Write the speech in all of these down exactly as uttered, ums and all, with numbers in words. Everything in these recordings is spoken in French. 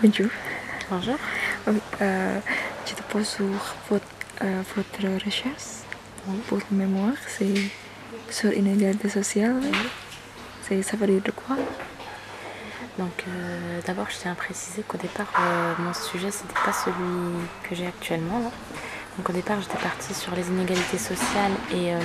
Bonjour. Bonjour. Oui, euh, je te pose sur votre, euh, votre recherche Oui. pour le mémoire, c'est sur l'inégalité sociale. Oui. C'est, ça veut dire de quoi? Donc euh, d'abord je tiens à préciser qu'au départ euh, mon sujet c'était pas celui que j'ai actuellement là. Donc au départ j'étais partie sur les inégalités sociales et euh,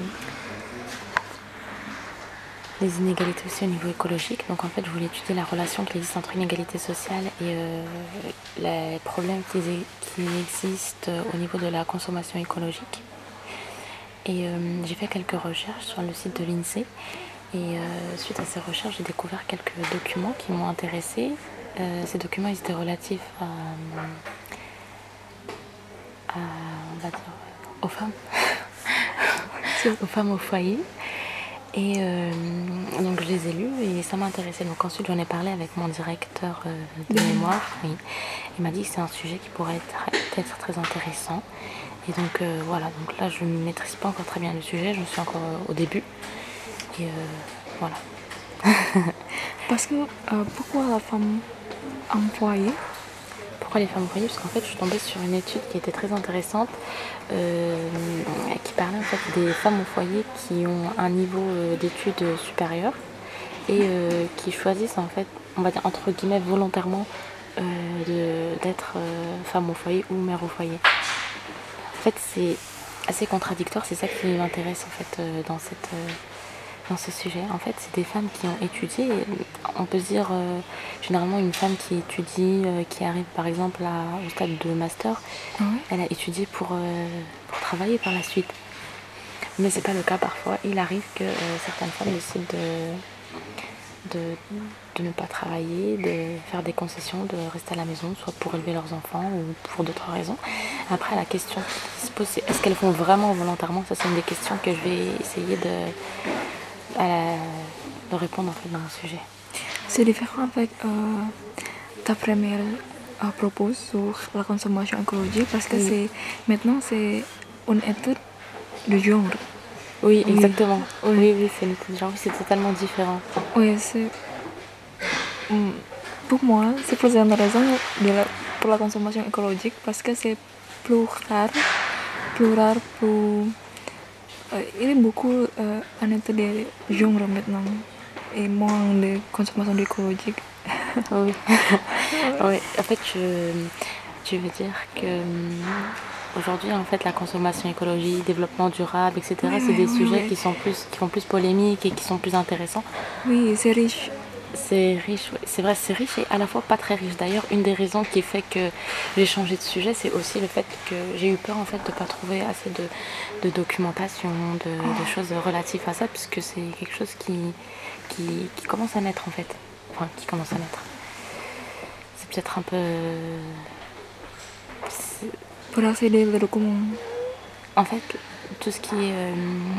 les inégalités aussi au niveau écologique. Donc en fait je voulais étudier la relation qui existe entre inégalité sociale et euh, les problèmes qui, qui existent au niveau de la consommation écologique. Et euh, j'ai fait quelques recherches sur le site de l'INSEE. Et euh, suite à ces recherches, j'ai découvert quelques documents qui m'ont intéressée. Euh, ces documents ils étaient relatifs à, à on va dire, aux femmes, aux femmes au foyer. Et euh, donc je les ai lus et ça m'a intéressé. Donc ensuite j'en ai parlé avec mon directeur euh, de mémoire. Oui. Il m'a dit que c'est un sujet qui pourrait être, être très intéressant. Et donc euh, voilà, donc là je ne maîtrise pas encore très bien le sujet, je suis encore euh, au début. Et euh, voilà. Parce que euh, pourquoi la femme en foyer? Pourquoi les femmes au foyer? Parce qu'en fait, je suis tombée sur une étude qui était très intéressante, euh, qui parlait en fait des femmes au foyer qui ont un niveau euh, d'études supérieur et euh, qui choisissent en fait, on va dire entre guillemets volontairement, euh, de, d'être euh, femme au foyer ou mère au foyer. En fait, c'est assez contradictoire, c'est ça qui m'intéresse en fait euh, dans cette euh, dans ce sujet. En fait, c'est des femmes qui ont étudié. On peut se dire, euh, généralement, une femme qui étudie, euh, qui arrive par exemple à, au stade de master, Oui. elle a étudié pour, euh, pour travailler par la suite. Mais c'est pas le cas parfois. Il arrive que euh, certaines femmes décident de, de, de ne pas travailler, de faire des concessions, de rester à la maison, soit pour élever leurs enfants ou pour d'autres raisons. Après, la question qui se pose, c'est est-ce qu'elles font vraiment volontairement? Ça, c'est une des questions que je vais essayer de à la, de répondre en fait dans mon sujet. C'est différent avec euh, ta première euh, propos sur la consommation écologique parce que Oui. c'est maintenant c'est une étude de genre. Oui, Oui. exactement. Oui, oui, oui, c'est une étude de genre, c'est totalement différent. Oui, c'est mm, pour moi c'est plus intéressant de la, pour la consommation écologique parce que c'est plus rare, plus rare, plus Euh, il y a beaucoup euh, en étude de genre maintenant et moins de consommation écologique. Oui. Oui. En fait, je, je veux dire que aujourd'hui, en fait, la consommation écologique, développement durable, et cetera, Oui, c'est oui, des oui, sujets oui. qui sont plus, qui font plus polémique et qui sont plus intéressants. Oui, c'est riche. C'est riche, ouais. C'est vrai, c'est riche et à la fois pas très riche. D'ailleurs, une des raisons qui fait que j'ai changé de sujet, c'est aussi le fait que j'ai eu peur en fait de pas trouver assez de, de documentation, de, Oh. de choses relatives à ça, puisque c'est quelque chose qui, qui, qui commence à naître en fait. Enfin, qui commence à naître. C'est peut-être un peu... c'est- Pour accéder aux documents. En fait, tout ce qui est... euh,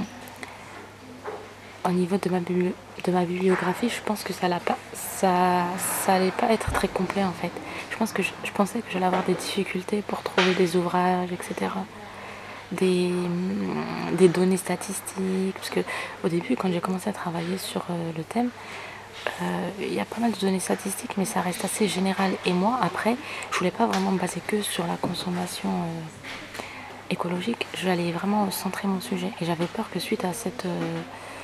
au niveau de ma, bibli- de ma bibliographie, je pense que ça allait pas, ça, ça allait pas être très complet en fait. Je pense que je, je pensais que j'allais avoir des difficultés pour trouver des ouvrages, et cetera. Des, des données statistiques, parce que au début, quand j'ai commencé à travailler sur euh, le thème, euh, il y a pas mal de données statistiques, mais ça reste assez général. Et moi, après, je voulais pas vraiment me baser que sur la consommation euh, écologique. J'allais vraiment centrer mon sujet. Et j'avais peur que suite à cette euh,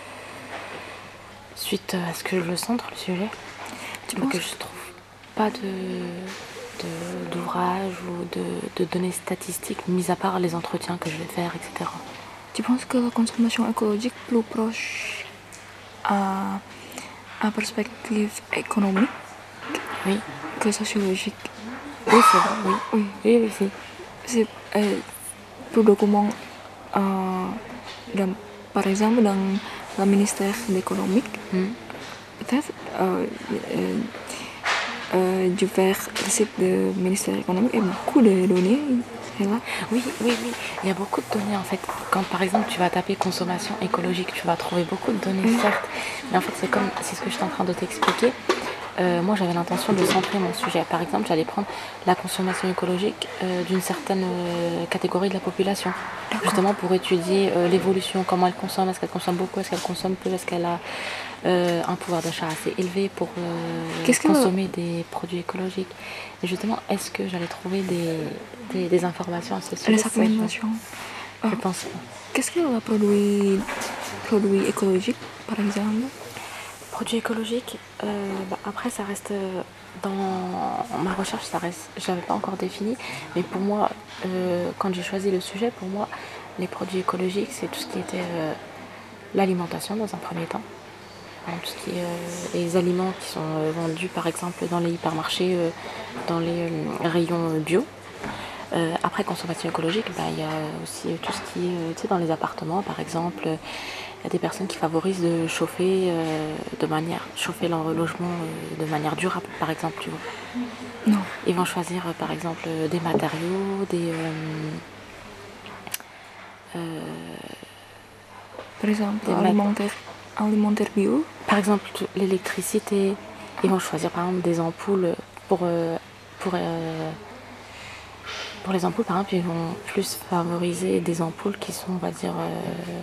suite à ce que je le centre le sujet, Tu mais penses que je trouve pas de, de- d'ouvrage ou de, de données statistiques, mis à part les entretiens que je vais faire, et cetera. tu penses que la consommation écologique plus proche à à perspective économique Oui, que sociologique? oui, c'est vrai, oui. Oui, Oui, oui, si. c'est euh, plus document euh, dans- par exemple dans le ministère de l'économie. Hmm. Peut-être euh, euh, euh, je vais le site du ministère économique et beaucoup de données est là. Oui, oui, oui. Il y a beaucoup de données en fait. Quand par exemple tu vas taper consommation écologique, tu vas trouver beaucoup de données, Oui. certes. Mais en fait, c'est comme, c'est ce que je suis en train de t'expliquer. euh, moi j'avais l'intention de centrer mon sujet. Par exemple, j'allais prendre la consommation écologique euh, d'une certaine euh, catégorie de la population, justement pour étudier euh, l'évolution, comment elle consomme, est-ce qu'elle consomme beaucoup, est-ce qu'elle consomme peu, est-ce qu'elle a euh, un pouvoir d'achat assez élevé pour euh, Qu'est-ce que consommer des produits écologiques. Et justement, est-ce que j'allais trouver des, des, des informations à ce sujet? la Ça, je, segmentation? je Ah, pense pas. qu'est-ce que le produit, produit écologique, par exemple? Produits écologiques, euh, bah, après ça reste euh, dans ma recherche, ça reste, je l'avais pas encore défini, mais pour moi, euh, quand j'ai choisi le sujet, pour moi, les produits écologiques, c'est tout ce qui était euh, l'alimentation dans un premier temps. Donc, tout ce qui est euh, les aliments qui sont euh, vendus par exemple dans les hypermarchés, euh, dans les euh, rayons bio. Euh, après consommation écologique, bah, il y a aussi euh, tout ce qui est euh, tu sais, dans les appartements par exemple. Il y a des personnes qui favorisent de chauffer euh, de manière chauffer leur logement euh, de manière durable par exemple, tu vois. Non. Ils vont choisir euh, par exemple euh, des matériaux, des euh, euh, Par exemple, des mat- alimentaire, alimentaire bio. par exemple l'électricité. Ils vont choisir par exemple des ampoules pour euh, pour euh, pour les ampoules par exemple, ils vont plus favoriser des ampoules qui sont, on va dire, euh,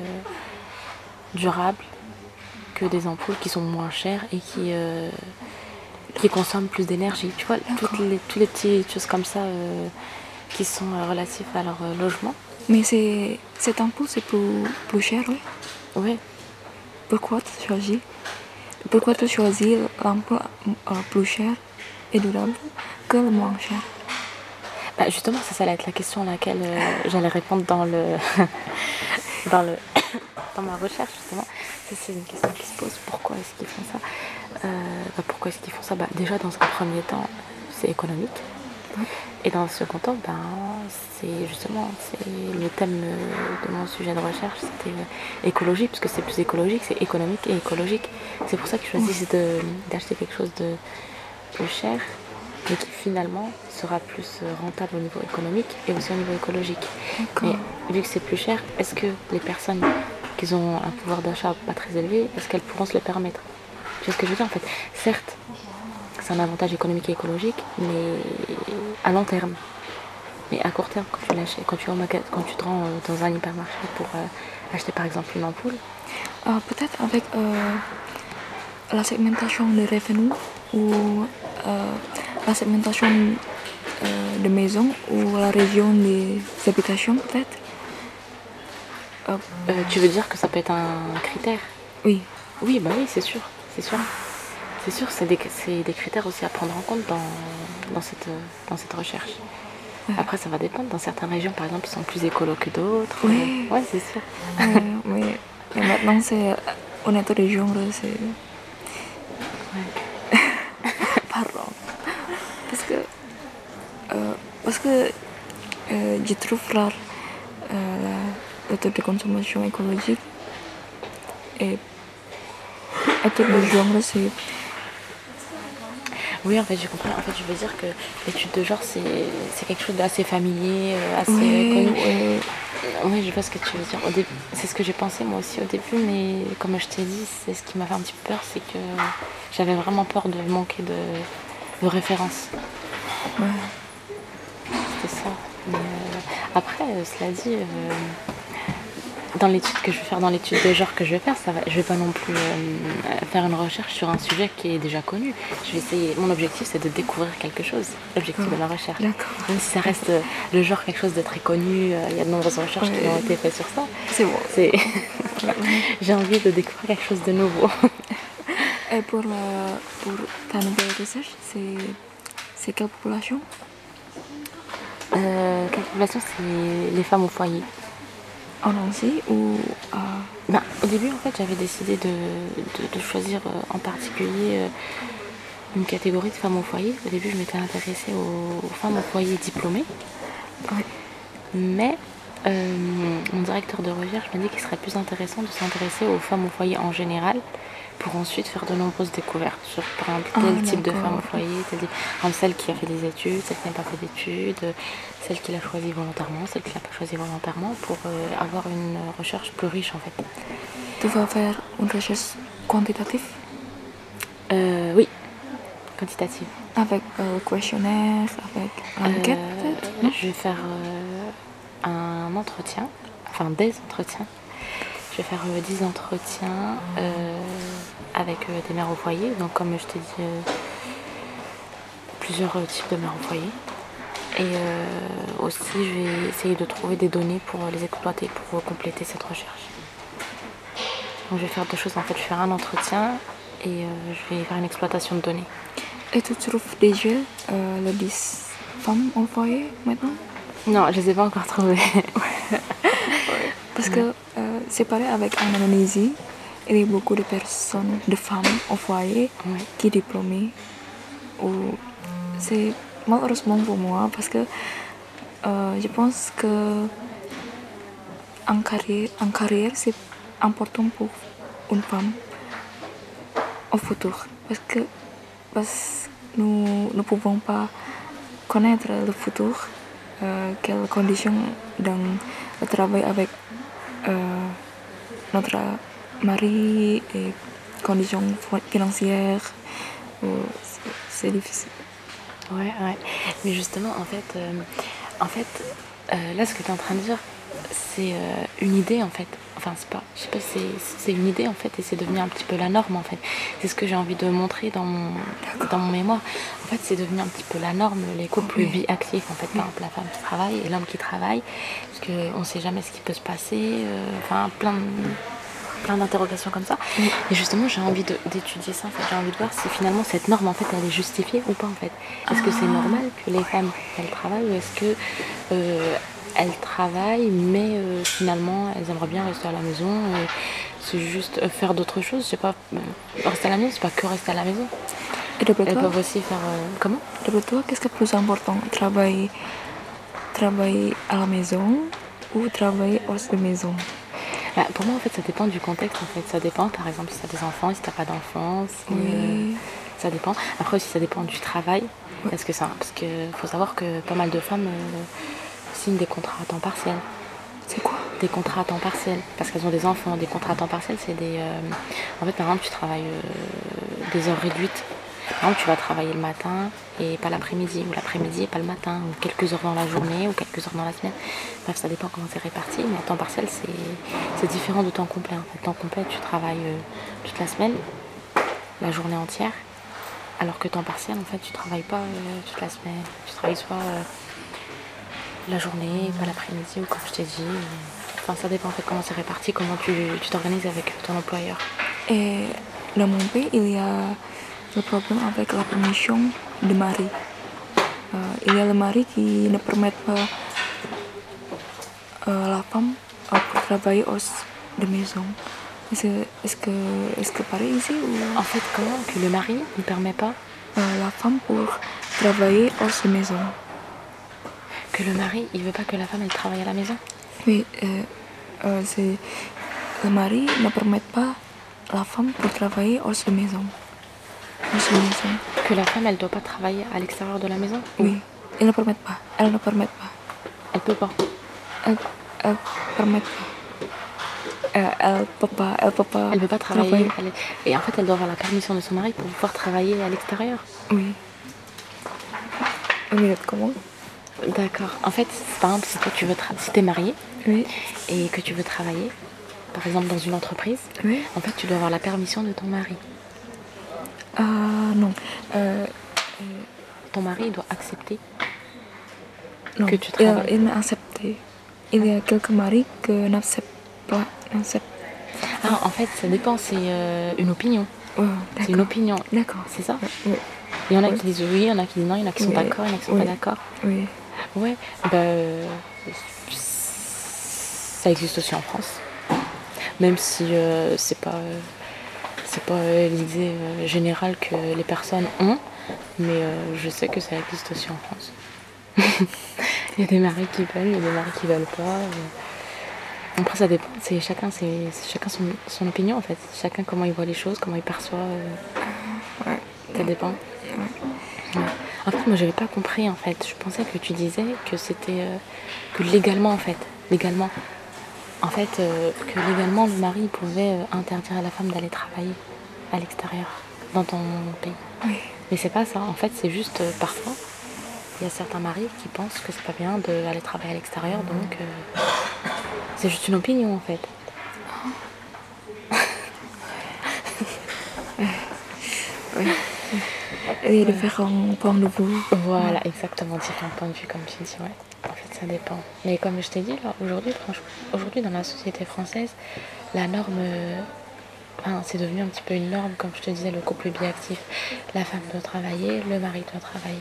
durables que des ampoules qui sont moins chères et qui, euh, qui consomment plus d'énergie. Tu vois, toutes les, toutes les petites choses comme ça euh, qui sont euh, relatives à leur euh, logement. Mais c'est, cette ampoule, c'est plus, plus cher, oui. Oui. Pourquoi tu choisis Pourquoi tu choisis l'ampoule euh, plus cher et durable que le moins cher? Bah justement, ça, ça allait être la question à laquelle euh, j'allais répondre dans le dans le dans ma recherche justement. Ça, c'est une question qui se pose. Pourquoi est-ce qu'ils font ça euh, bah, Pourquoi est-ce qu'ils font ça bah, déjà, dans un premier temps, c'est économique. Et dans le second temps, ben, c'est justement c'est le thème de mon sujet de recherche, c'était euh, écologie, parce que c'est plus écologique, c'est économique et écologique. C'est pour ça que je choisis de, d'acheter quelque chose de plus cher, mais qui finalement sera plus rentable au niveau économique et aussi au niveau écologique. Mais vu que c'est plus cher, est-ce que les personnes qui ont un pouvoir d'achat pas très élevé, est-ce qu'elles pourront se le permettre? Tu vois ce que je veux dire en fait? Certes, c'est un avantage économique et écologique, mais à long terme. Mais à court terme, quand tu l'achètes, quand tu es au magasin, quand tu te rends euh, dans un hypermarché pour euh, acheter par exemple une ampoule. Euh, peut-être avec euh, la segmentation des revenus ou euh, la segmentation euh, de maisons ou la région des habitations, peut-être. Euh, tu veux dire que ça peut être un critère? Oui. Oui, bah oui, c'est sûr, c'est sûr. C'est sûr, c'est des, c'est des critères aussi à prendre en compte dans, dans, cette, dans cette recherche. Ouais. Après, ça va dépendre. Dans certaines régions, par exemple, ils sont plus écolos que d'autres. Oui. Ouais, c'est sûr. Ouais, mais, mais maintenant, c'est honnête de genre, c'est... Ouais. Pardon. Parce que... Euh, parce que euh, je trouve rare euh, le taux de consommation écologique et le taux de genre, c'est... Oui, en fait, j'ai compris. En fait, je veux dire que l'étude de genre, c'est, c'est quelque chose d'assez familier, assez ouais, connu. Ouais. Oui, je vois ce que tu veux dire. Au début, c'est ce que j'ai pensé moi aussi au début, mais comme je t'ai dit, c'est ce qui m'a fait un petit peu peur, c'est que j'avais vraiment peur de manquer de, de références. Ouais. C'était ça. Mais euh, après, euh, cela dit, euh, dans l'étude que je vais faire, dans l'étude de genre que je vais faire, ça va, je vais pas non plus euh, faire une recherche sur un sujet qui est déjà connu. Je vais essayer. Mon objectif, c'est de découvrir quelque chose. L'objectif de la recherche. D'accord. Même si ça reste euh, le genre quelque chose de très connu, euh, il y a de nombreuses recherches ouais. qui ont été faites sur ça. C'est bon. C'est... J'ai envie de découvrir quelque chose de nouveau. Et pour la, pour ta nouvelle recherche, c'est c'est quelle population? Euh, quelle population? C'est les femmes au foyer. En entier ou euh... ben, au début, en fait, j'avais décidé de, de, de choisir euh, en particulier euh, une catégorie de femmes au foyer. Au début, je m'étais intéressée aux, aux femmes au foyer diplômées. Ouais. Mais euh, mon directeur de recherche m'a dit qu'il serait plus intéressant de s'intéresser aux femmes au foyer en général pour ensuite faire de nombreuses découvertes sur par exemple, tel ah, type d'accord. de femme au foyer, tel type, comme celle qui a fait des études, celle qui n'a pas fait d'études, celle qui l'a choisi volontairement, celle qui l'a pas choisi volontairement, pour euh, avoir une recherche plus riche en fait. Tu vas faire une recherche quantitative? euh, Oui. quantitative. Avec euh, questionnaire, avec enquête Euh, peut-être, non? je vais faire euh, un entretien, enfin des entretiens. Je vais faire euh, dix entretiens euh, avec euh, des mères au foyer. Donc comme je t'ai dit, euh, plusieurs euh, types de mères au foyer. Et euh, aussi, je vais essayer de trouver des données pour les exploiter, pour euh, compléter cette recherche. Donc je vais faire deux choses en fait. Je vais faire un entretien et euh, je vais faire une exploitation de données. Et tu trouves déjà euh, les dix femmes au foyer maintenant? Non, je les ai pas encore trouvées. Parce que euh, c'est pareil avec en Indonésie, il y a beaucoup de personnes, de femmes au foyer Ouais. qui sont diplômées. Ou c'est malheureusement pour moi parce que euh, je pense que en carrière, en carrière c'est important pour une femme au futur parce que parce que nous ne pouvons pas connaître le futur, euh, quelles conditions dans le travail avec euh, notre mari et conditions financières. euh, c'est, c'est difficile. Ouais, ouais. Mais justement, en fait, euh, en fait euh, là, ce que tu es en train de dire, c'est euh, une idée, en fait. Enfin, c'est pas, je sais pas, c'est, c'est une idée, en fait, et c'est devenu un petit peu la norme, en fait. C'est ce que j'ai envie de montrer dans mon, dans mon mémoire. En fait, c'est devenu un petit peu la norme, les couples Oui. biactifs, en fait. Par exemple, la femme qui travaille et l'homme qui travaille, parce qu'on ne sait jamais ce qui peut se passer. euh, Enfin, plein de... plein d'interrogations comme ça. Oui. Et justement, j'ai envie de, d'étudier ça. En fait, j'ai envie de voir si finalement cette norme, en fait, elle est justifiée ou pas. En fait, est-ce que c'est normal que les femmes elles travaillent ou est-ce que euh, elles travaillent, mais euh, finalement, elles aimeraient bien rester à la maison. euh, c'est juste euh, faire d'autres choses. Je sais pas. euh, rester à la maison, c'est pas que rester à la maison. Et d'après Elles toi, peuvent aussi faire euh, comment d'après toi, qu'est-ce qui est plus important, travailler, travailler à la maison ou travailler hors de maison? Bah, pour moi, en fait, ça dépend du contexte. En fait, ça dépend. Par exemple, si t'as des enfants, si t'as pas d'enfants, si, Oui. euh, ça dépend. Après aussi, ça dépend du travail. Ouais. Parce que ça, parce que faut savoir que pas mal de femmes euh, signent des contrats à temps partiel. C'est quoi? Des contrats à temps partiel, parce qu'elles ont des enfants. Des contrats à temps partiel, c'est des. euh, En fait, par exemple, tu travailles euh, des heures réduites. Par exemple, tu vas travailler le matin et pas l'après-midi, ou l'après-midi et pas le matin, ou quelques heures dans la journée, ou quelques heures dans la semaine. Bref, ça dépend comment c'est réparti, mais à temps partiel, c'est, c'est différent de temps complet. En fait, temps complet, tu travailles euh, toute la semaine, la journée entière, alors que temps partiel, en fait, tu travailles pas euh, toute la semaine. Tu travailles soit euh, la journée, pas l'après-midi, ou comme je t'ai dit. euh, Enfin, ça dépend en fait comment c'est réparti, comment tu, tu t'organises avec ton employeur. Et dans mon pays, il y a le problème avec la permission de mari. Euh, il y a le mari qui ne permet pas euh, la femme euh, pour travailler hors de maison. Est-ce, est-ce que est-ce que pareil ici ou En fait, comment que le mari ne permet pas euh, la femme pour travailler hors de maison? que le mari, il veut pas que la femme elle travaille à la maison? Oui, euh, euh, c'est le mari ne permet pas la femme pour travailler hors de maison. Hors de maison. Que la femme, elle doit pas travailler à l'extérieur de la maison? Oui, elle ne permet pas. Elle ne permet pas. Elle peut pas. Elle, elle permet pas. Euh, elle peut pas. Elle peut pas. Elle peut pas travailler. Elle- Et en fait, elle doit avoir la permission de son mari pour pouvoir travailler à l'extérieur. Oui. Une minute, comment? D'accord. En fait, par exemple, si toi tu veux, tra- si t'es marié Oui. et que tu veux travailler, par exemple dans une entreprise, Oui. en fait, tu dois avoir la permission de ton mari. Ah non. Euh, Ton mari, il doit accepter non. que tu Il, travailles. il n'accepte. Il y a quelques maris qui n'acceptent pas. N'acceptent. Ah, en fait, ça dépend. C'est euh, une opinion. Oh, C'est une d'accord. opinion. D'accord. C'est ça? Oui. Il y en a Oui. qui disent oui, il y en a qui disent non, il y en a qui sont Oui. d'accord, il y en a qui sont Oui. pas d'accord. Oui. Ouais, bah, euh, ça existe aussi en France. Même si euh, c'est pas, euh, c'est pas euh, l'idée euh, générale que les personnes ont, mais euh, je sais que ça existe aussi en France. Il y a des maris qui veulent, il y a des maris qui veulent pas. euh. Après, ça dépend. C'est chacun, c'est, c'est chacun son, son opinion en fait. Chacun comment il voit les choses, comment il perçoit. euh, Ouais. Ça dépend. Ouais. En fait, moi, j'avais pas compris. En fait, je pensais que tu disais que c'était euh, que légalement, en fait, légalement, en fait, euh, que légalement, le mari pouvait euh, interdire à la femme d'aller travailler à l'extérieur, dans ton pays. Oui. Mais c'est pas ça. En fait, c'est juste euh, parfois, il y a certains maris qui pensent que c'est pas bien d'aller travailler à l'extérieur, donc euh, c'est juste une opinion en fait. Oui. Et différents points de vue. Voilà, exactement, différents points de vue, comme tu dis, ouais. En fait, ça dépend. Mais comme je t'ai dit, là, aujourd'hui, franchement, aujourd'hui, dans la société française, la norme, euh, enfin, c'est devenu un petit peu une norme, comme je te disais, le couple biactif. La femme doit travailler, le mari doit travailler.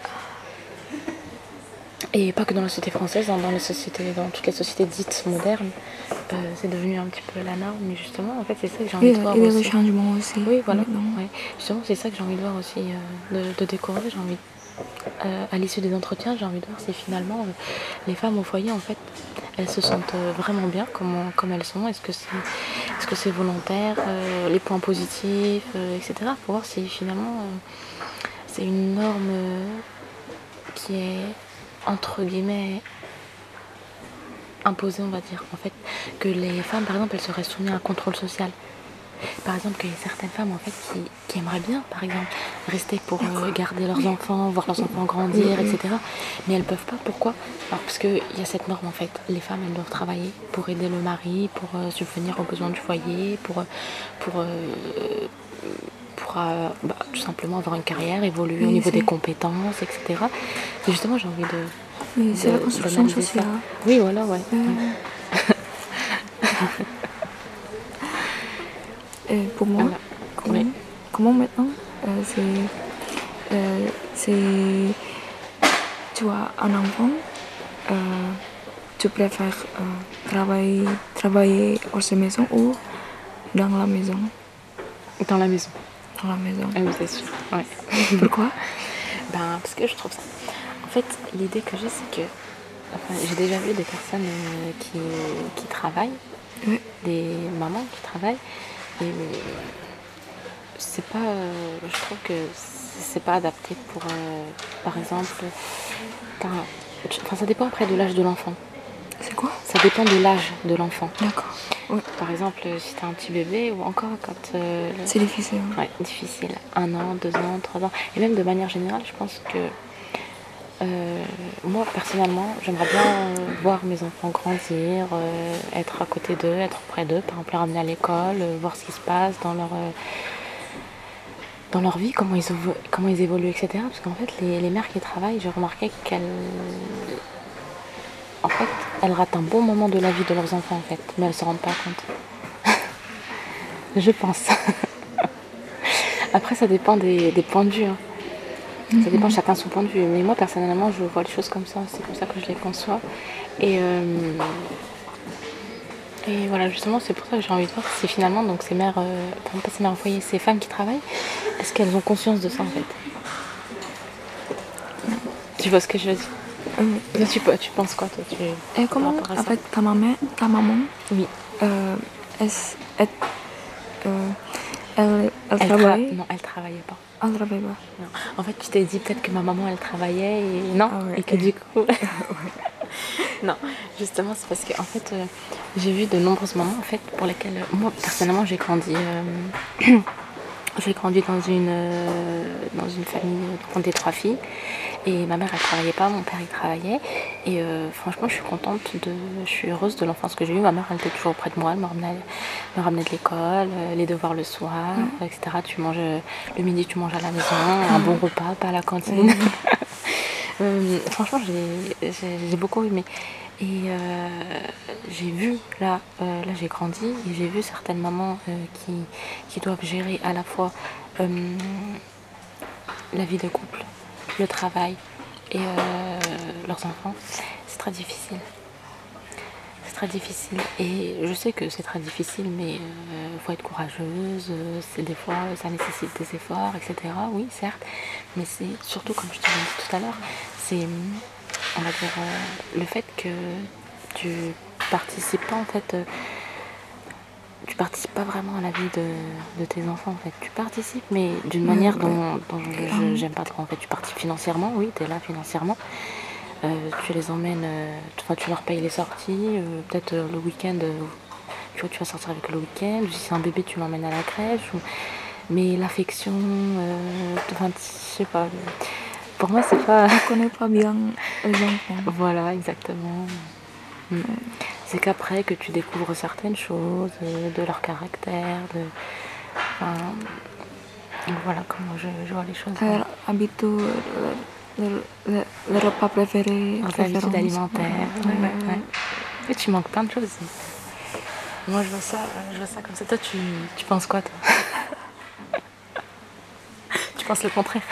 Et pas que dans la société française, hein, dans les sociétés, dans toutes les sociétés dites modernes, euh, c'est devenu un petit peu la norme. Mais justement, en fait, c'est ça que j'ai envie Et de voir il y a aussi. des changements aussi. Oui, voilà. maintenant. Ouais. Justement, c'est ça que j'ai envie de voir aussi, euh, de, de découvrir. J'ai envie, euh, à l'issue des entretiens, j'ai envie de voir si finalement euh, les femmes au foyer, en fait, elles se sentent euh, vraiment bien comme, comme elles sont. Est-ce que c'est, est-ce que c'est volontaire, euh, les points positifs, euh, et cetera. Pour voir si finalement euh, c'est une norme euh, qui est entre guillemets imposée, on va dire. En fait, que les femmes, par exemple, elles seraient soumises à un contrôle social. Par exemple, qu'il y a certaines femmes en fait qui, qui aimeraient bien, par exemple, rester pour euh, garder leurs enfants, voir leurs enfants grandir, et cetera. Mais elles peuvent pas. Pourquoi? Alors, parce qu'il y a cette norme en fait. Les femmes, elles doivent travailler pour aider le mari, pour euh, subvenir aux besoins du foyer, pour pour euh, pour euh, bah, tout simplement avoir une carrière, évoluer Oui, au niveau c'est- des compétences, et cetera. Et justement, j'ai envie de Oui, c'est de- la construction d'analyser ça. sociale. Oui, voilà, ouais. Euh, ouais. et pour moi, Voilà. comment, Ouais. comment maintenant, euh, c'est, euh, c'est, tu as un enfant, euh, tu préfères euh, travailler, travailler au la maison ou dans la maison, Dans la maison. dans la maison. Ah oui, c'est sûr. Ouais. Pourquoi? Ben, parce que je trouve ça. En fait, l'idée que j'ai, c'est que. Enfin, j'ai déjà vu des personnes euh, qui, qui travaillent, Oui. des mamans qui travaillent, et euh, c'est pas. euh, je trouve que c'est c'est pas adapté pour. euh, par exemple. Enfin, enfin, ça dépend après de l'âge de l'enfant. C'est quoi? Ça dépend de l'âge de l'enfant. D'accord. Oui. Par exemple, si t'as un petit bébé, ou encore quand. euh, le- C'est difficile. Ouais, difficile. Un an, deux ans, trois ans. Et même de manière générale, je pense que euh, moi, personnellement, j'aimerais bien euh, voir mes enfants grandir, euh, être à côté d'eux, être près d'eux, par exemple les ramener à l'école, euh, voir ce qui se passe dans leur, euh, dans leur vie, comment ils, évo- comment ils évoluent, et cetera. Parce qu'en fait, les, les mères qui travaillent, j'ai remarqué qu'elles en fait, elles ratent un bon moment de la vie de leurs enfants, en fait, mais elles ne se rendent pas compte. Je pense. Après, ça dépend des, des points de vue. Hein. Ça dépend chacun son point de vue. Mais moi, personnellement, je vois les choses comme ça. C'est comme ça que je les conçois. Et, euh, et voilà, justement, c'est pour ça que j'ai envie de voir si finalement, donc ces mères, euh, enfin, pas ces mères au foyer, ces femmes qui travaillent, est-ce qu'elles ont conscience de ça, en fait? Tu vois ce que je veux dire? Euh, Toi, tu, tu penses quoi, toi, tu, et par comment, rapport à ça? avec ta maman, ta maman, Oui. euh, est-ce, est, euh, elle, elle Elle tra- travaille? Non, elle travaillait pas. Elle travaille pas. Non. En fait, tu t'es dit peut-être que ma maman, elle travaillait et non, Ah ouais. et que du coup... Non, justement, c'est parce que en fait, euh, j'ai vu de nombreuses mamans en fait pour lesquelles euh, moi personnellement j'ai grandi, euh, j'ai grandi dans une euh, dans une famille euh, des trois filles et ma mère elle travaillait pas, mon père il travaillait et euh, franchement je suis contente de, je suis heureuse de l'enfance que j'ai eue. Ma mère elle était toujours auprès de moi, elle me ramenait, me ramenait de l'école, euh, les devoirs le soir, et cetera. Tu manges euh, le midi, tu manges à la maison, un bon repas, pas à la cantine. Euh, franchement, j'ai, j'ai, j'ai beaucoup aimé. Et euh, j'ai vu, là, euh, là j'ai grandi, et j'ai vu certaines mamans euh, qui, qui doivent gérer à la fois euh, la vie de couple, le travail et euh, leurs enfants. C'est très difficile. C'est très difficile. Et je sais que c'est très difficile, mais il euh, faut être courageuse. euh, C'est des fois, ça nécessite des efforts, et cetera. Oui, certes. Mais c'est surtout, comme je te l'ai dit tout à l'heure, c'est, on va dire, euh, le fait que tu participes pas, en fait, euh, tu participes pas vraiment à la vie de, de tes enfants, en fait. Tu participes, mais d'une manière dont, dont je- je- j'aime pas trop, en fait. Tu participes financièrement, oui, tu es là financièrement. Euh, tu les emmènes, euh, enfin, tu leur payes les sorties, euh, peut-être euh, le week-end, euh, tu vois, tu vas sortir avec le week-end, si c'est un bébé, tu l'emmènes à la crèche. Ou... Mais l'affection, euh, enfin, je sais pas. Pour moi, c'est pas. On connaît pas bien les enfants. Voilà, exactement. Mm. C'est qu'après que tu découvres certaines choses, euh, de leur caractère, de. Enfin, voilà comment je, je vois les choses. Kayak habitude, le, le, le, le repas préféré, Leurs habitudes préférence. alimentaires. Ouais, Ouais, ouais, ouais. En fait, tu manques plein de choses. Moi, je vois ça, je vois ça comme ça. Toi, tu, tu penses quoi, toi? Tu penses le contraire?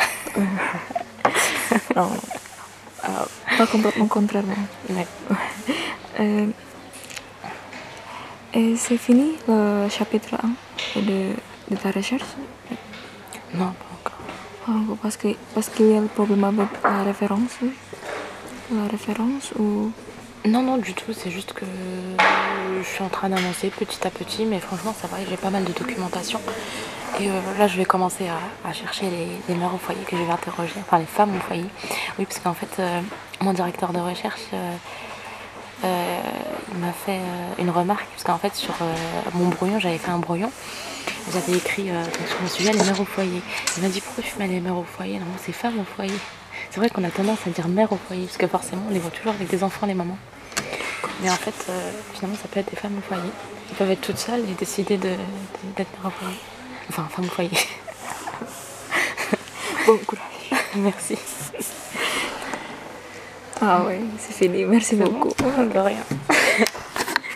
Non, euh, pas complètement contrairement. Ouais. Euh, et c'est fini le chapitre un de, de ta recherche? Non, pas encore. Oh, parce que parce qu'il y a le problème avec la référence, oui. La référence ou Non, non, du tout. C'est juste que je suis en train d'avancer petit à petit, mais franchement, ça va. J'ai pas mal de documentation. Et euh, là, je vais commencer à, à chercher les, les mères au foyer que je vais interroger, enfin les femmes au foyer. Oui, parce qu'en fait, euh, mon directeur de recherche, euh, euh, il m'a fait euh, une remarque, parce qu'en fait, sur euh, mon brouillon, j'avais fait un brouillon. J'avais écrit euh, donc sur le sujet les mères au foyer. Il m'a dit pourquoi tu mets les mères au foyer? Non, c'est femmes au foyer. C'est vrai qu'on a tendance à dire mères au foyer, parce que forcément, on les voit toujours avec des enfants, les mamans. Mais en fait, euh, finalement, ça peut être des femmes au foyer. Ils peuvent être toutes seules et décider de, de, d'être mères au foyer. Enfin, femmes au foyer. bon courage. Merci. Ah oui, c'est fini. Merci C'est beaucoup. bon. De rien.